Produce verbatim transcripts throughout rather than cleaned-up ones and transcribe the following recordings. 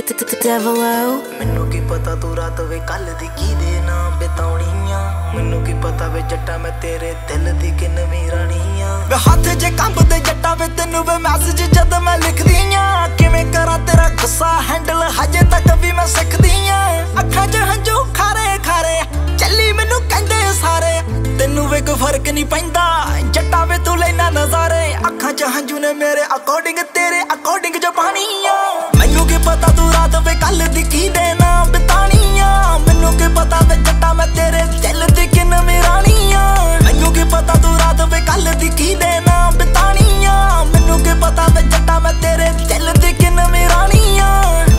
Devil ਮੈਨੂੰ ਕੀ ਪਤਾ ਤੂੰ ਰਾਤ ਵੇ ਕੱਲ ਦੀ ਕੀ ਦੇ ਨਾ ਬਿਤਾਉਣੀਆਂ ਮੈਨੂੰ ਕੀ ਪਤਾ ਵੇ ਜੱਟਾ ਮੈਂ ਤੇਰੇ ਦਿਲ ਦੀ ਕਿੰਨਵੀਂ ਰਾਣੀ ਆ ਵੇ ਹੱਥ ਜੇ ਕੰਬਦੇ ਜੱਟਾ ਵੇ ਤੈਨੂੰ ਵੇ ਮੈਸੇਜ ਜਦ ਮੈਂ ਲਿਖਦੀ ਆ ਕਿਵੇਂ ਕਰਾਂ ਤੇਰਾ ਗੁੱਸਾ ਹੈਂਡਲ ਹਜੇ ਤੱਕ ਵੀ ਮੈਂ ਸਿੱਖਦੀ ਆ ਅੱਖਾਂ 'ਚ ਹੰਝੂ ਖਾਰੇ ਖਾਰੇ ਚੱਲੀ ਮੈਨੂੰ ਕਹਿੰਦੇ ਸਾਰੇ ਤੈਨੂੰ ਵੇ ਕੋਈ ਫਰਕ ਨਹੀਂ ਪੈਂਦਾ ਜੱਟਾ ਵੇ ਤੂੰ ਲੈਣਾ ਨਜ਼ਾਰੇ ਅੱਖਾਂ 'ਚ ਹੰਝੂ ਨੇ ਮੇਰੇ ਅਕੋਰਡਿੰਗ ਤੇਰੇ ਅਕੋਰਡਿੰਗ ਜੋ ਪਾਣੀ ਆ ਮੈਨੂੰ ਕੀ ਪਤਾ ਤੂੰ ਰਾਤ ਵੇ ਕੱਲ ਦੀ ਕੀ ਦੇ ਨਾ ਬਿਤਾਣੀ ਆ ਮੈਨੂੰ ਕੀ ਪਤਾ ਵੇ ਜੱਟਾ ਮੈਂ ਤੇਰੇ ਦਿਲ ਦੀ ਕਿੰਨਵੀਂ ਰਾਣੀ ਆ ਮੈਨੂੰ ਕੀ ਪਤਾ ਤੂੰ ਰਾਤ ਵੇ ਕੱਲ ਦੀ ਕੀ ਦੇ ਨਾ ਬਿਤਾਣੀ ਆ ਮੈਨੂੰ ਕੀ ਪਤਾ ਵੇ ਜੱਟਾ ਮੈਂ ਤੇਰੇ ਦਿਲ ਦੀ ਕਿੰਨਵੀਂ ਰਾਣੀ ਆ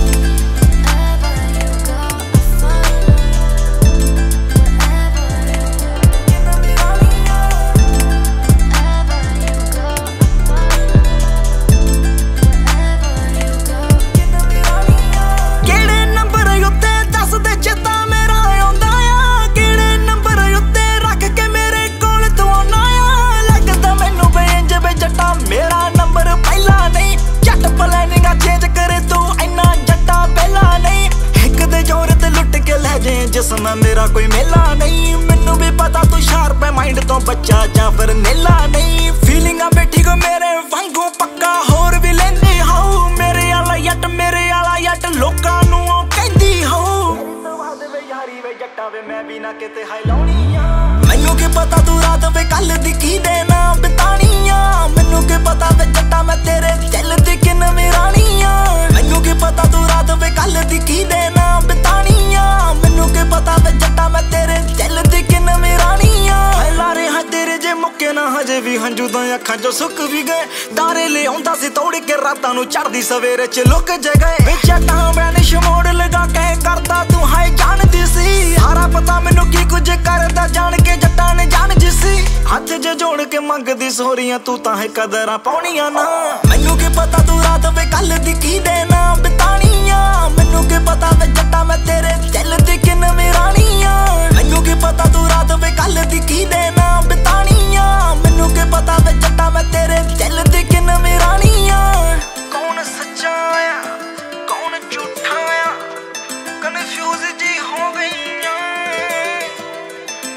ਜਿਸਮ ਮੇਰਾ ਕੋਈ ਮੇਲਾ ਨਹੀਂ ਮੈਨੂੰ ਵੀ ਪਤਾ ਤੂੰ ਸ਼ਾਰਪ ਹੈ ਮਾਈਂਡ ਤੋਂ ਬੱਚਾ ਜਾਂ ਫਿਰ ਨੇਲਾ ਨਹੀਂ ਫੀਲਿੰਗਾਂ ਬੈਠੀ ਕੋ ਮੇਰੇ ਵਾਂਗੂ ਪੱਕਾ ਹੋਰ ਵੀ ਲੈਂਦੀ ਹਾਉ ਮੇਰੇ ਵਾਲਾ ਯੱਟ ਮੇਰੇ ਵਾਲਾ ਯੱਟ ਲੋਕਾਂ ਨੂੰ ਉਹ ਕਹਿੰਦੀ ਹਾਉ ਤੇਰੇ ਤੋਂ ਬਾਅਦ ਵੇ ਯਾਰੀ ਵੇ ਜੱਟਾ ਵੇ ਮੈਂ ਵੀ ਨਾ ਕਿਤੇ ਹਾਈ ਲਾਉਣੀ ਆ ਮੈਨੂੰ ਕੀ ਪਤਾ ਤੂੰ ਰਾਤ ਵੇ ਕੱਲ ਦੀ ਕੀ ਦੇ ਨਾ ਬਿਤਾਣੀ ਆ ਮੈਨੂੰ ਕੀ ਪਤਾ ਵੇ ਜੱਟਾ ਮੈਂ ਤੇਰੇ ਦਿਲ ਦੀ ਕਿੰਨਵੀਂ ਰਾਣੀ ਆ ਮੈਨੂੰ ਕੀ ਪਤਾ ਤੂੰ ਰਾਤ ਵੇ ਕੱਲ ਦੀ ਕੀ ਦੇ ਨਾ ਬਿਤਾਣੀ ਆ ਮੈਨੂੰ ਕੀ ਪਤਾ ਵੇ ਜੱਟਾ ਮੈਂ ਤੇਰੇ ਦਿਲ ਦੀ ਕਿੰਨਵੀਂ ਰਾਣੀ ਆ ਲਾਰੇ ਹਾਂ ਤੇਰੇ ਜੇ ਮੁੱਕੇ ਨਾ ਹਜੇ ਵੀ ਹੰਝੂ ਤਾਂ ਅੱਖਾਂ 'ਚੋਂ ਸੁੱਕ ਵੀ ਗਏ ਤਾਰੇ ਲਿਆਉਂਦਾ ਸੀ ਤੋੜ ਕੇ ਰਾਤਾਂ ਨੂੰ ਚੜ੍ਹਦੀ ਸਵੇਰੇ 'ਚ ਲੁੱਕ ਜੇ ਗਏ ਵਿੱਚ ਜੱਟਾਂ ਵੈਨਿਸ਼ ਮੋੜ ਲਗਾ ਕੇ ਕਰਦਾ ਤੂੰ ਹਾਏ ਜਾਣਦੀ ਸੀ ਸਾਰਾ ਪਤਾ ਮੈਨੂੰ ਕੀ ਕੁਝ ਕਰਦਾ ਜਾਣ ਕੇ ਜੱਟਾਂ ਨੇ ਜਾਣ ਜਿਸੀ ਹੱਥ ਜੇ ਜੋੜ ਕੇ ਮੰਗਦੀ ਸੋਰੀਆਂ ਤੂੰ ਤਾਂ ਹੈ ਕਦਰਾਂ ਪਾਉਣੀਆਂ ਨਾ ਮੈਨੂੰ ਕੀ ਪਤਾ ਤੂੰ ਰਾਤ ਵੇ ਕੱਲ ਦੀ ਕੀ ਦੇ ਨਾ ਬਿਤਾਣੀ ਆ ਮੈਨੂੰ ਕੀ ਪਤਾ ਵੇ ਜੱਟਾ ਮੈਂ ਤੇਰੇ ਦਿਲ ਦੀ ਕਿੰਨਵੀਂ ਰਾਣੀ ਆ ਮੈਨੂੰ ਕੀ ਪਤਾ ਤੂੰ ਰਾਤ ਵੇ ਕੱਲ ਦੀ ਕੀ ਦੇ ਨਾ ਬਿਤਾਣੀ ਆ ਮੈਨੂੰ ਕੀ ਪਤਾ ਵੇ ਜੱਟਾ ਮੈਂ ਤੇਰੇ ਦਿਲ ਦੀ ਕਿੰਨਵੀਂ ਰਾਣੀ ਆ ਕੌਣ ਸੱਚਾ ਆ ਕੌਣ ਝੂਠਾ ਆ ਕਨਫਿਊਜ਼ ਜੀ ਹੋ ਗਈ ਆ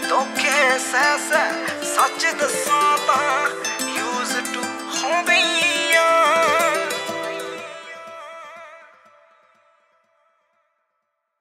ਧੋਖੇ ਸਹਿ ਸਹਿ ਸੱਚ ਦੱਸਾਂ ਤਾਂ ਯੂਜ਼ ਟੂ ਹੋ ਗਈ